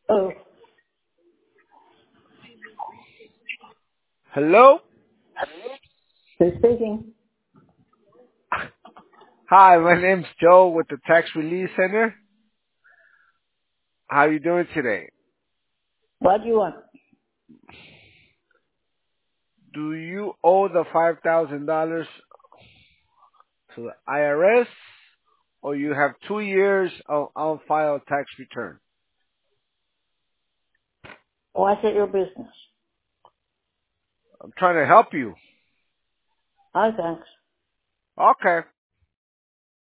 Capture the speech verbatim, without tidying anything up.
Oh, Hello? who's speaking? Hi, my name's Joe with the Tax Relief Center. How are you doing today? What do you want? Do you owe the five thousand dollars to the I R S or you have two years of unfiled tax return? What's it your business? I'm trying to help you. Hi, thanks. Okay.